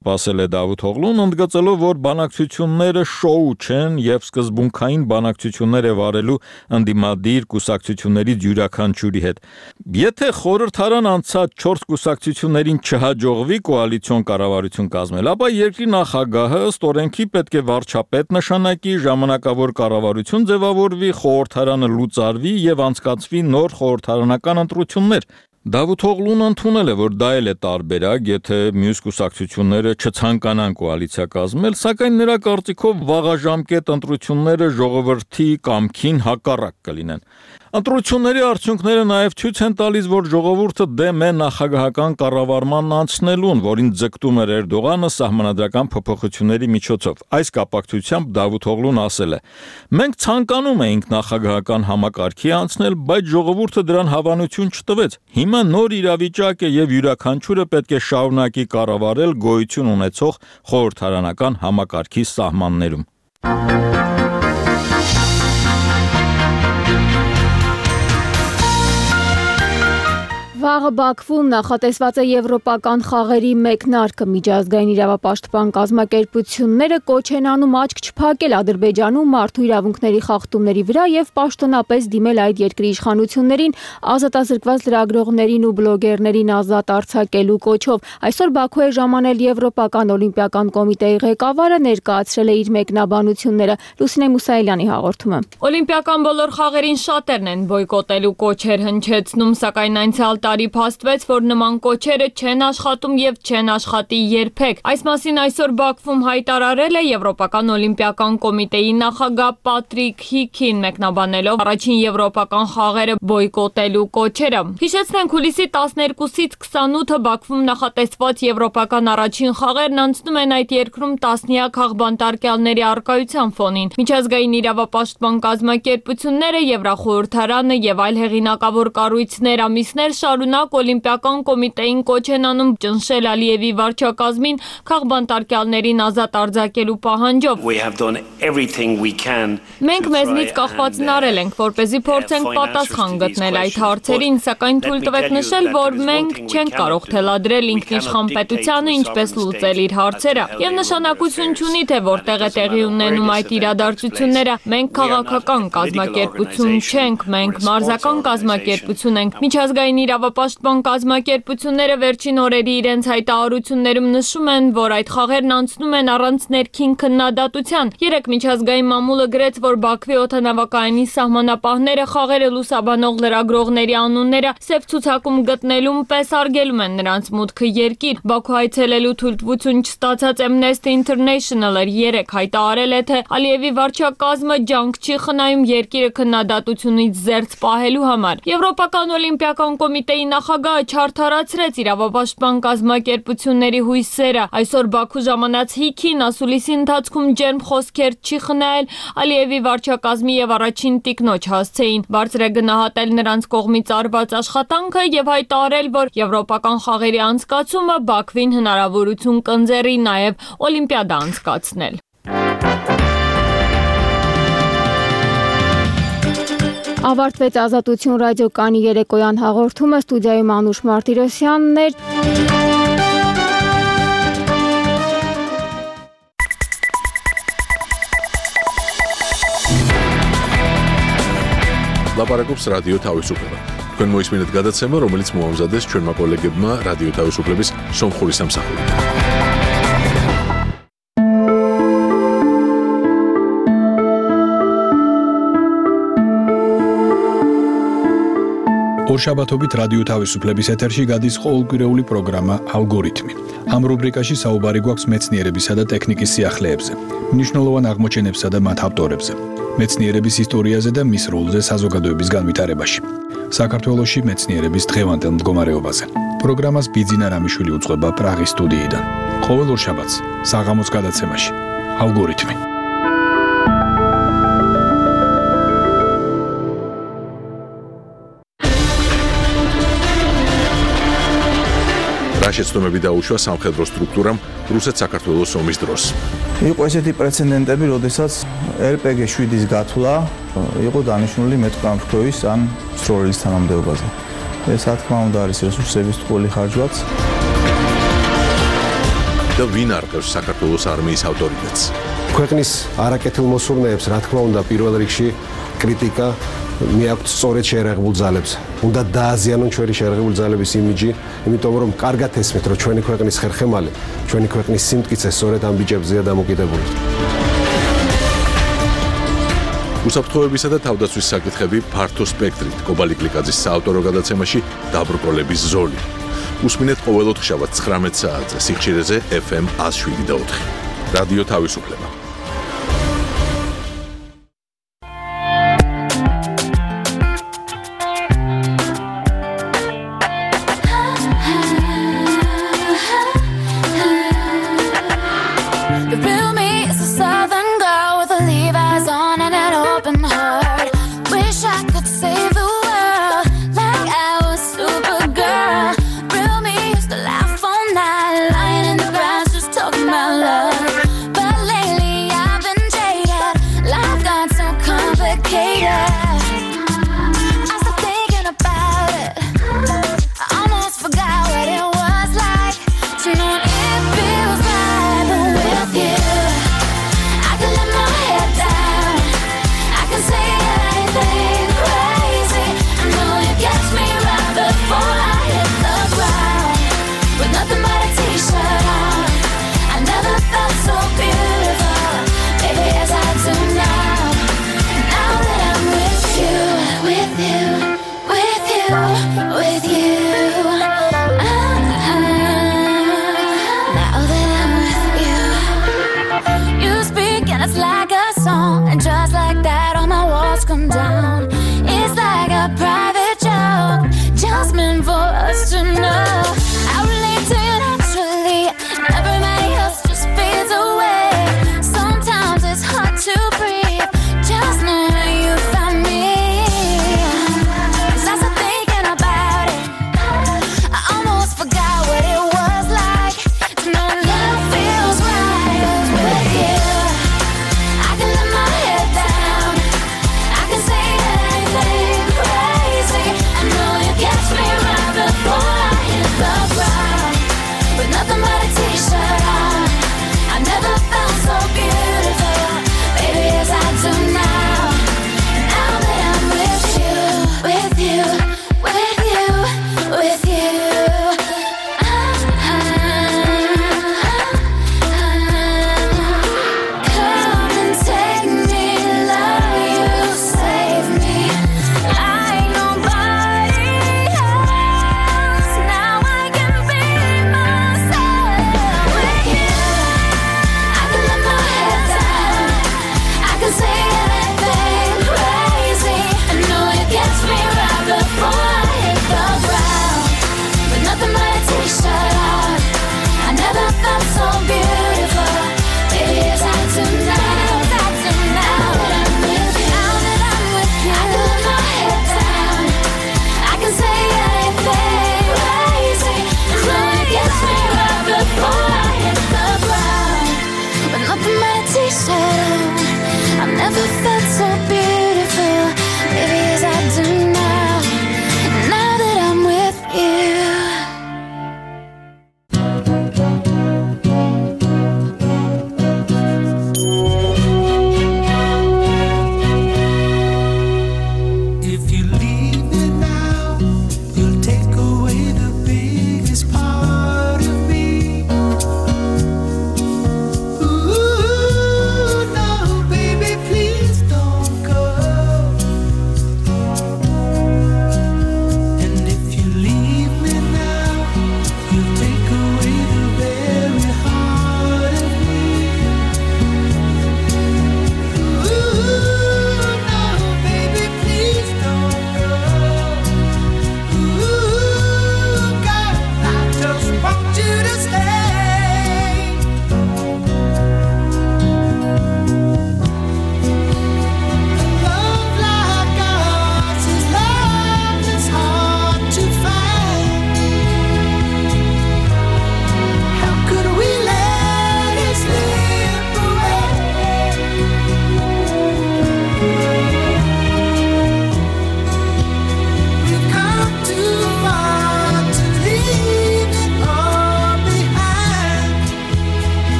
ասել է Դավութօղլուն, ընդգծելով, որ բանակցությունները շոու չեն եւ սկզբունքային բանակցություններ է վարելու ընդդիմադիր կուսակցություններից յուրաքանչյուրի հետ։ Եթե խորհրդարան անցած 4 կուսակցություններին չհաջողվի կոալիցիոն կառավարություն կազմել, ապա երկրի նախագահը ըստ օրենքի պետք է վարչապետ նշանակի, ժամանակավոր կառավարություն ձևավորվի, խորհրդարանը լուծարվի եւ անցկացվի նոր խորհրդարանական ընտրություններ։ Դավութօղլուն ընդունել է, որ դա էլ է տարբերակ, եթե մյուս կուսակցությունները չցանկանան կոալիցիա կազմել, սակայն նրա կարծիքով վաղաժամկետ ընտրությունները ժողովրդի կամքին հակառակ կլինեն։ Ընտրությունների արդյունքները նաև ցույց են տալիս, որ ժողովուրդը դեմ է նախագահական կառավարման անցնելուն, որին ձգտում էր Էրդողանը սահմանադրական փոփոխությունների միջոցով։ Այս կապակցությամբ Դավութօղլուն ասել է. «Մենք ցանկանում էինք նախագահական համակարգի անցնել, բայց ժողովուրդը դրան հավանություն չտվեց։ Հիմա նոր իրավիճակ է եւ յուրաքանչյուրը պետք է շարունակի կառավարել գոյություն ունեցող խորհրդարանական համակարգի սահմաններում»։ Վաղը Բաքվում նախատեսված է եվրոպական խաղերի մեկնարկը։ Միջազգային իրավապաշտպան կազմակերպությունները կոչ են անում աչք չփակել Ադրբեջանում մարդու իրավունքների խախտումների վրա եւ պաշտոնապես դիմել այդ երկրի իշխանություններին ազատազրկված լրագրողներին ու բլոգերներին ազատ արձակելու կոչով։ Այսօր Բաքու է ժամանել Եվրոպական օլիմպիական կոմիտեի ղեկավարը, ներկայացրել է իր մեկնաբանությունները։ Լուսինե Մուսայելյանի հաղորդումը։ Օլիմպիական բոլոր խաղերին շատերն են բոյկոտելու կոչեր հնչեցնում, սակայն այնցյալ տարի փաստվեց, որ նման կոչերը չեն աշխատում եւ չեն աշխատի երբեք։ Այս մասին այսօր Բաքվում հայտարարել է Եվրոպական օլիմպիական կոմիտեի նախագահ Պատրիկ Հիքին, մեկնաբանելով առաջին եվրոպական խաղերը բոյկոտելու կոչերը։ Հիշեցնենք, հուլիսի 12-ից 28-ը Բաքվում նախատեսված եվրոպական առաջին խաղերն անցնում են այդ երկրում տասնյակ աղբանտարկյալների առկայության ֆոնին։ Միջազգային իրավապաշտպան կազմակերպությունները, Եվրախորհրդարանը եւ այլ հեղինակավոր կառույցներ ամիսներ շարունակ օլիմպիական կոմիտեին կոչ են անում ճնշել Ալիևի վարչակազմին քաղբանտարկյալներին ազատ արձակելու պահանջով։ Մենք մեզնից կախվածն արել ենք, որպեսզի փորձենք պատասխան գտնել այդ հարցերին, սակայն թույլ տվեք նշել, որ մենք չենք կարող թելադրել ինքնիշխան պետությանը ինչպես լուծել իր հարցերը։ Եվ նշանակություն չունի, թե որտեղ է տեղի ունենում այդ իրադարձությունները։ Մենք քաղաքական կազմակերպություն չենք, մենք մարզական կազմակերպություն ենք։ Միջազգային իրավապաշտպան կազմակերպությունները վերջին օրերի իրենց հայտարարություններում նշում են, որ այդ խաղերն անցնում են առանց ներքին քննադատության։ Երեք միջազգային մամուլը գրեց, որ Բաքվի օդանավակայանի սահմանապահները խաղերը լուսաբանող լրագրողների անունները սև ցուցակում գտնելուն պես արգելում են նրանց մուտքը երկիր։ Բաքու այցելելու թույլտվություն չստացած Amnesty International-ը երեք հայտարարել է, թե Ալիևի վարչակազմը ջանք չի խնայում երկիրը քննադատությունից զերծ պահելու համար։ Եվրոպական օլիմպիական կոմիտեի նախագահը չարդարացրեց իրավապաշտպան կազմակերպությունների հույսերը։ Այսօր Բաքու ժամանած Հիքին ասուլիսի ընթացքում ջերմ խոսքեր չի խնայել Ալիևի վարչակազմի եւ առաջին տիկնոջ հասցեին։ Բարձր է գնահատել նրանց կողմից արված աշխատանքը եւ հայտարարել, որ եվրոպական խաղերի անցկացումը Բաքվին հնարավորություն կընձեռի նաեւ օլիմպիադա անցկացնել։ Ավարտվեց Ազատություն ռադիոկայանի երեկոյան հաղորդումը, ստուդիայում Անուշ Մարտիրոսյանն էր։ Լապարակობს ռադիո თავისუფლება։ Თქვენ მოისმინეთ გადაცემა, რომელიც მოამზადეს ჩვენმა კოლეგებმა რადიო თავისუფლების სომხური სამსახურიდან. ორშაბათობით რადიო თავისუფლების ეთერში გადის ყოველკვირეული პროგრამა ალგორითმი. ამ რუბრიკაში საუბარი გვაქვს მეცნიერებისა და ტექნიკის სიახლეებზე, მნიშვნელოვან აღმოჩენებსა და მათ ავტორებზე, მეცნიერების ისტორიაზე და მის როლზე საზოგადოების განვითარებაში. საქართველოში მეცნიერების დღევანდელ მდგომარეობაზე. პროგრამას ბიძინა რამიშვილი უძღვება პრაღის სტუდიიდან. ყოველ ორშაბათს საღამოს გადაცემაში ალგორითმი. შეცდომები დაუშვა სამხედრო სტრუქტურამ რუსეთ-საქართველოს ომის დროს. იყო ესეთი პრეცედენტები, როდესაც RPG-7-ის გათვლა იყო დანიშნული მეტყამფრქვევის ან მსროლელის თანამდებობაზე. ეს რა თქმა უნდა არის რესურსების ტყუილი ხარჯვაც. და ვინ არყევს საქართველოს არმიის ავტორიტეტს. ქვეყნის არაკეთილ მოსურნეებს, რა თქმა უნდა, პირველ რიგში კრიტიკა მიაქვთ სწორედ შეერაღებულ ძალებს. უნდა დააზიანონ ჩვენი შეერაღებული ძალების იმიჯი, იმიტომ რომ კარგად ესმით, რომ ჩვენი ქვეყნის ხერხემალი, ჩვენი ქვეყნის სიმტკიცე სწორედ ამ ბიჭებზეა დამოკიდებული. უსაფრთხოებისა და თავდაცვის საკითხები ფართო სპექტრით კობალი კლიკაძის საავტორო გადაცემაში დაბრკოლების ზოლი. უსმინეთ ყოველ ოთხშაბათს 19 საათზე სიხშირეზე FM 107.4. რადიო თავისუფლება. Ooh, no, baby, please don't go.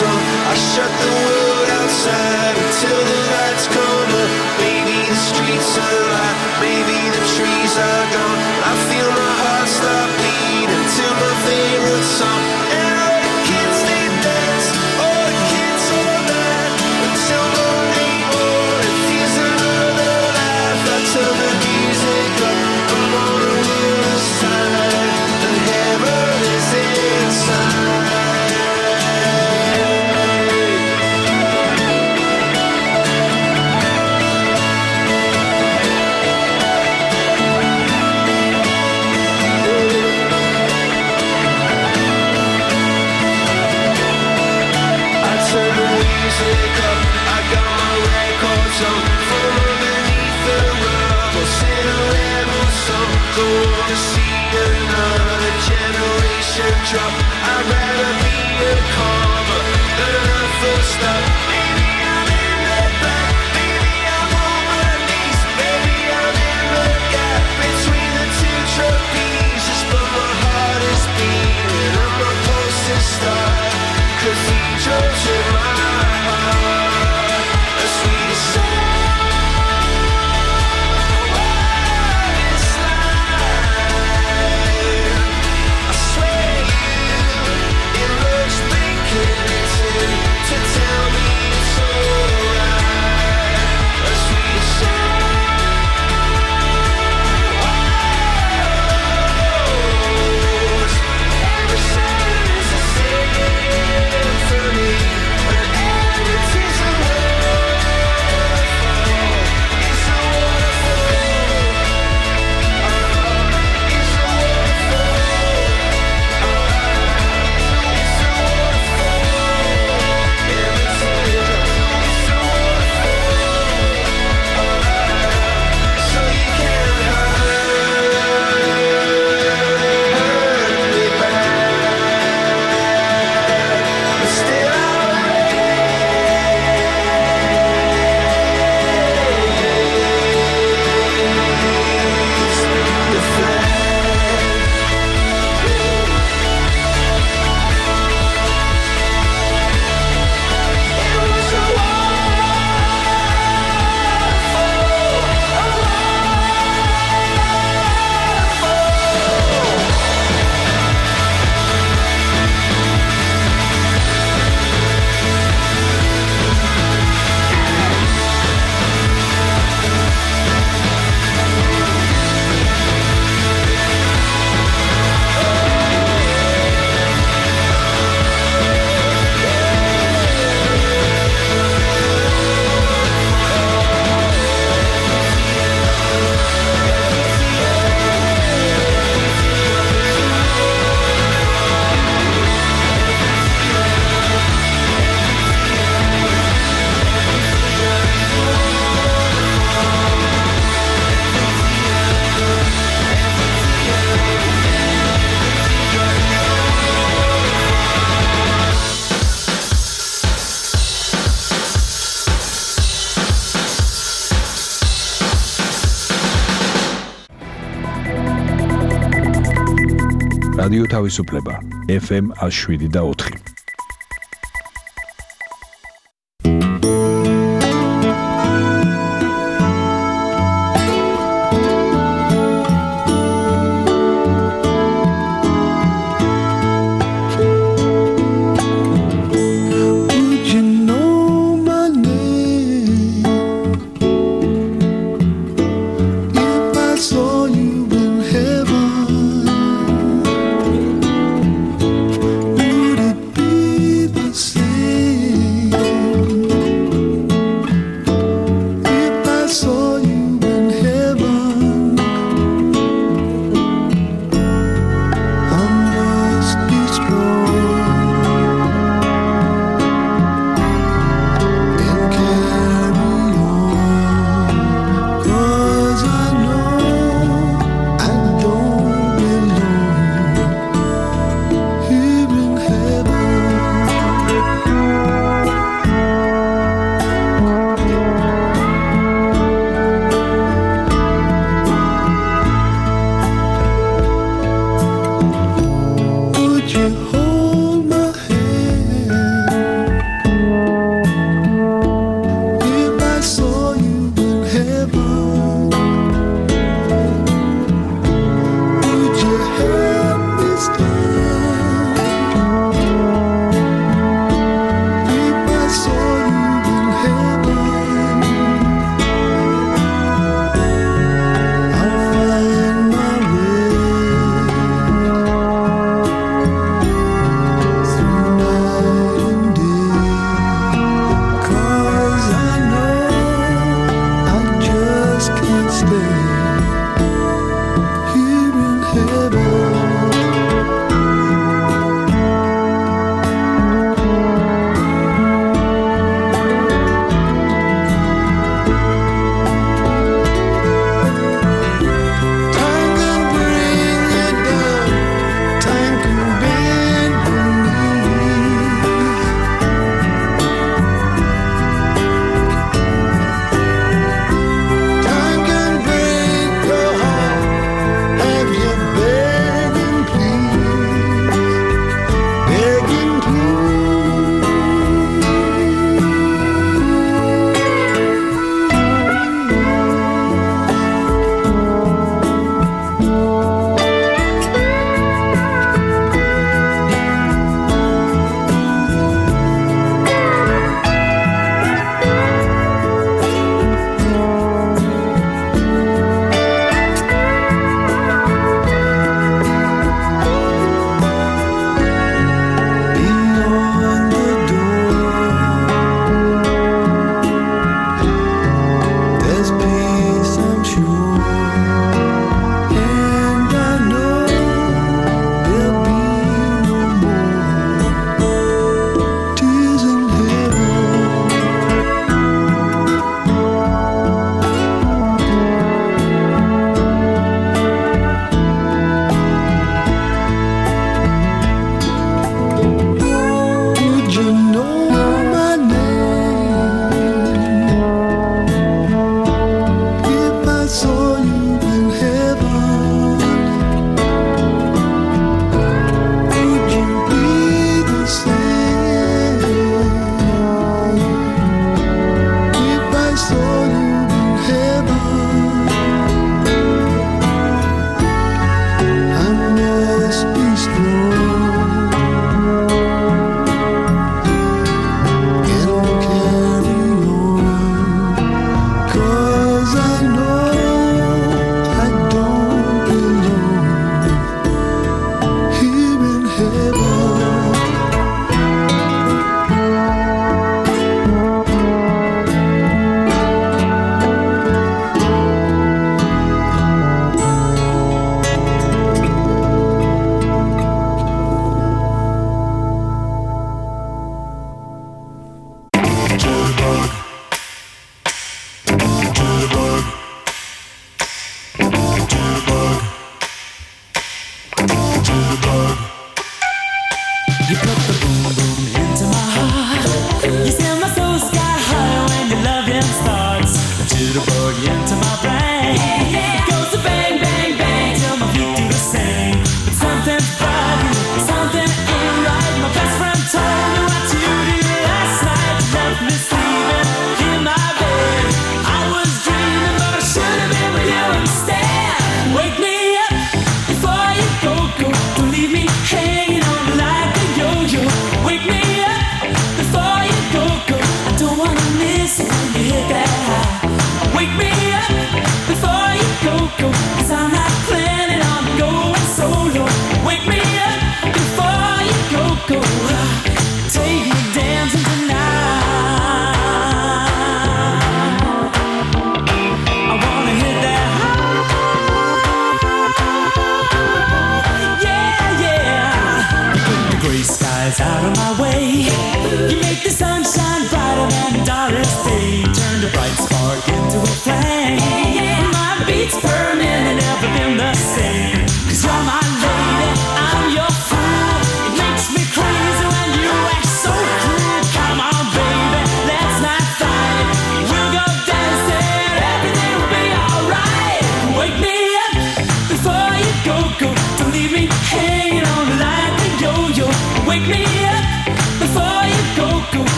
song. I shut the world outside until the lights come up. Maybe the streets are alive, maybe the trees are gone. I feel my heart stop beating to my favorite song. And all the kids they dance, all the kids all night until Monday morning. Feels another life. I turn the music up. I'm on the wilderness side. The heaven is inside. I got my records on from underneath the rug. I'll sing a rebel song. Don't wanna see another generation drop. I'd rather be a comma than a full stop. Maybe I'm in the back, maybe I'm on my knees, maybe I'm in the gap between the two trapezes. But my heart is beating, I'm a posting star. Cathedrals in my რადიო თავისუფლება FM 107.4. Would it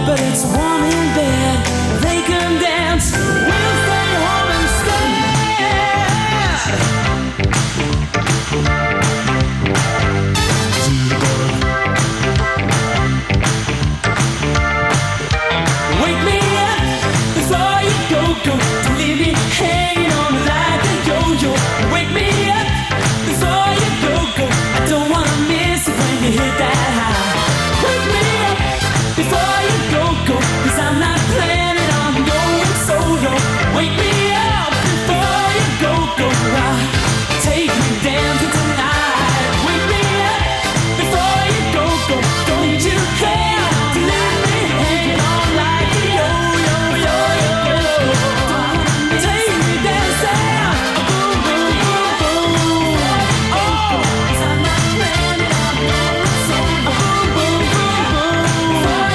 but it's warm in bed. They can dance, we'll stay home instead. Wake me up before you go. Don't leave me hanging on like a yo-yo. Wake me up before you go. I don't wanna miss it when you hit that high. Wake me up before you go, 'cause I'm not planning on going solo. Wake me up before you go. Take me dancing tonight. Wake me up before you go. Don't you care to leave me hanging on like a yo-yo. Take me dancing, boom, boom, boom, boom. Oh, 'cause I'm not planning on going solo. Boom, boom, boom, boom.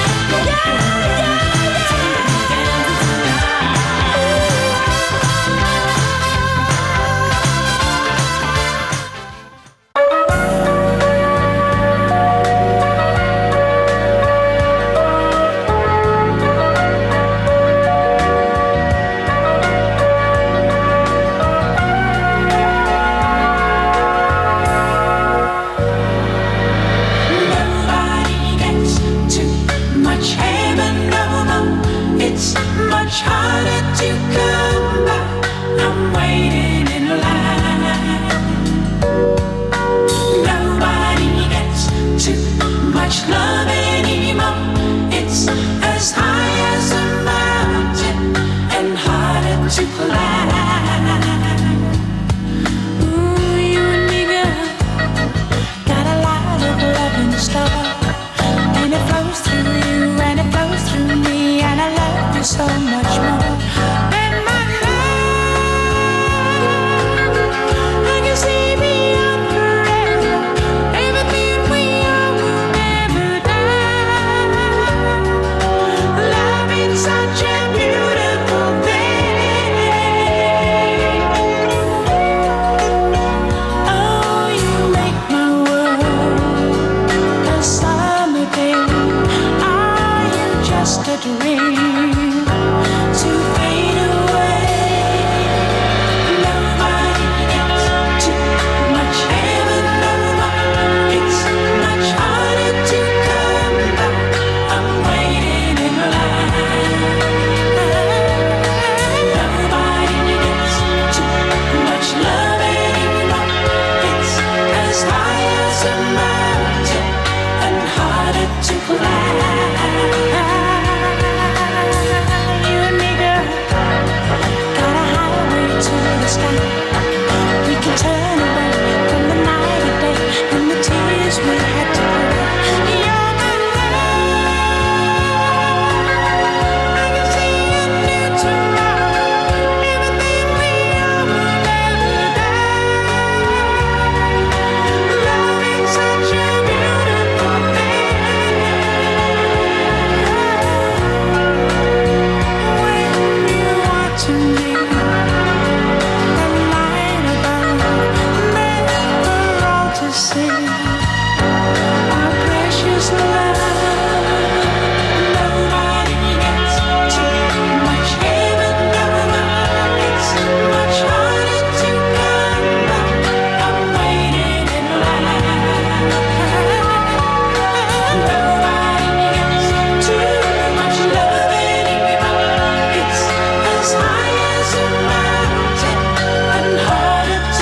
Nobody gets too much heaven, no. It's much harder to come by. I'm waiting in line. Nobody gets too much love anymore. It's as high as a mountain and harder to climb. Ooh, you and me, girl, got a lot of love in store, and it flows through you and it flows through me, and I love you so much more than my love. I can see beyond forever, everything we are will never die. Love is such a beautiful thing. Oh, you make my world a summer day. Are you just a dream to fade away? Nobody gets too much heaven, no. It's much harder to come by. I'm waiting in line. Nobody gets too much love anymore. It's as high as a mountain and harder to climb. You and me, girl, got a highway to the sky. We can turn away from the night and day and the tears we had to cry. You're my love. I can see a new tomorrow. Everything we are will never die. Love is such a beautiful thing. When you are to me, the light above, never all to see. Our precious love. Nobody gets too much heaven, no. It's much harder to come by. I'm waiting in line. Nobody gets too much love anymore. It's as high as a mountain and harder to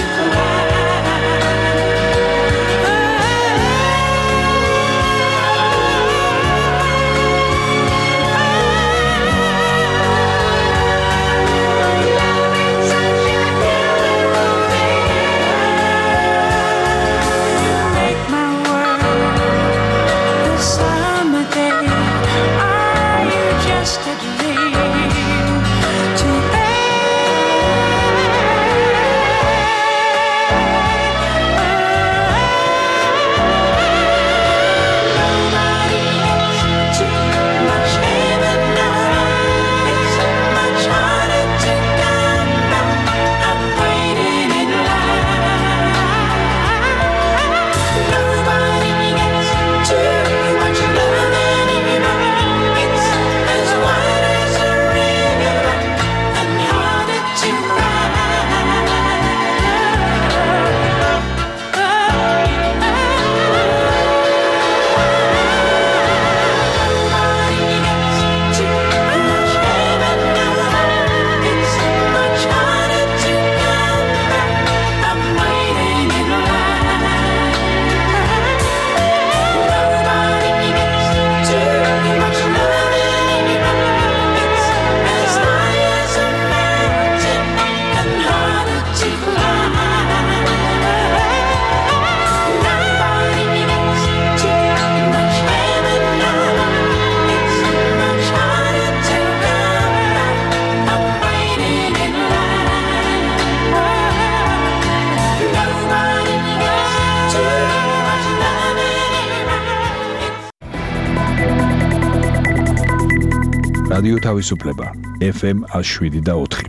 make my world a summer day. Are you just a dream to Nobody gets too much heaven, no. It's much harder to come by. I'm waiting in line. Nobody gets too much love anymore. It's რადიო თავისუფლება FM 107.4.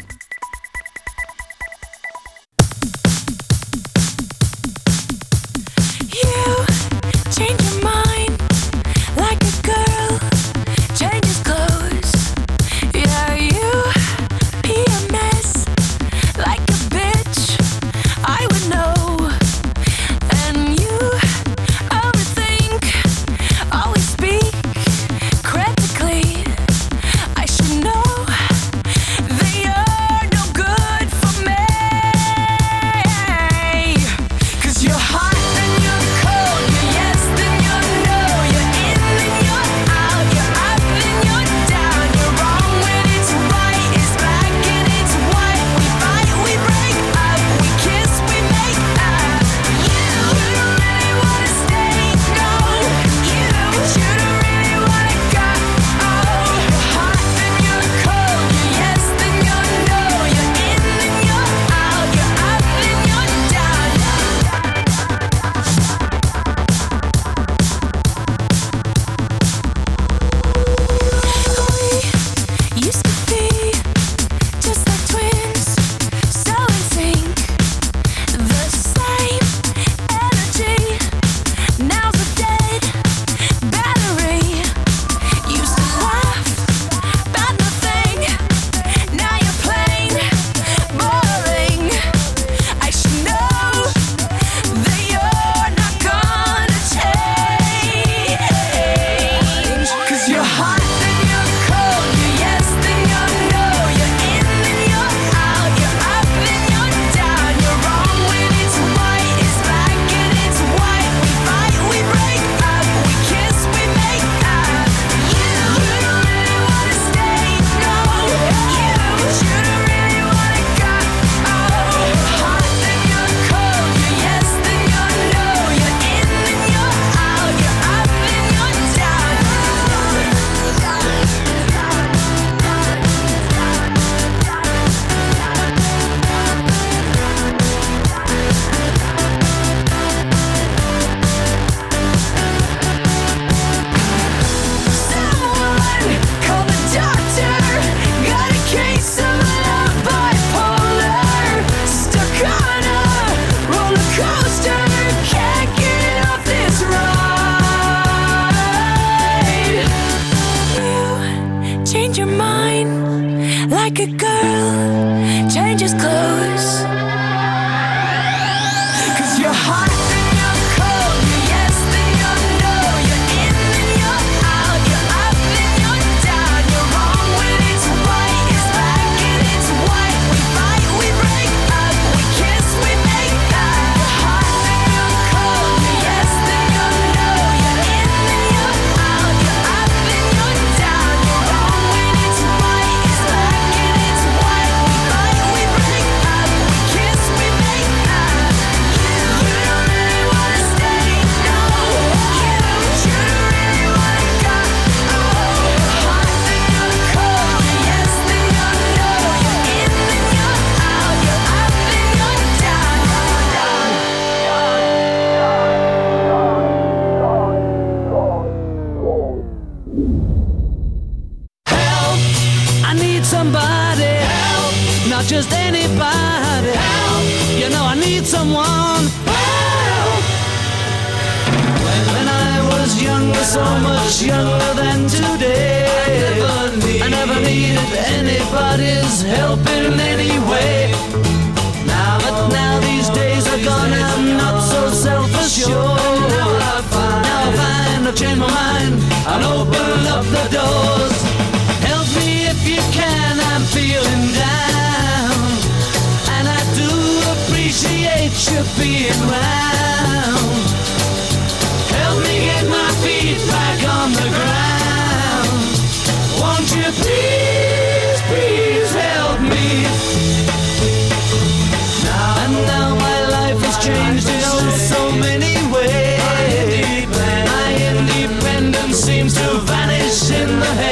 Seems to vanish in the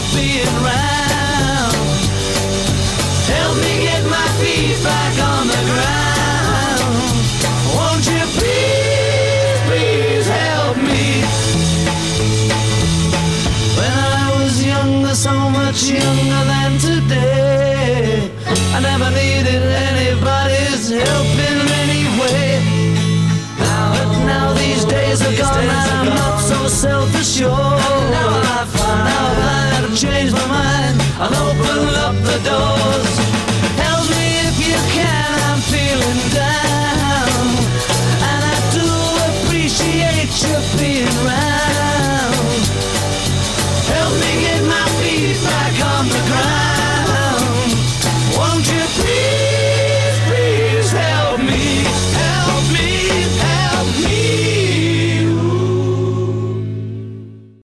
being round. Help me get my feet back on the ground. Won't you please, please help me? When I was younger, so much younger than today, I never needed anybody's help in any way. Now these days are gone and I'm not so self-assured.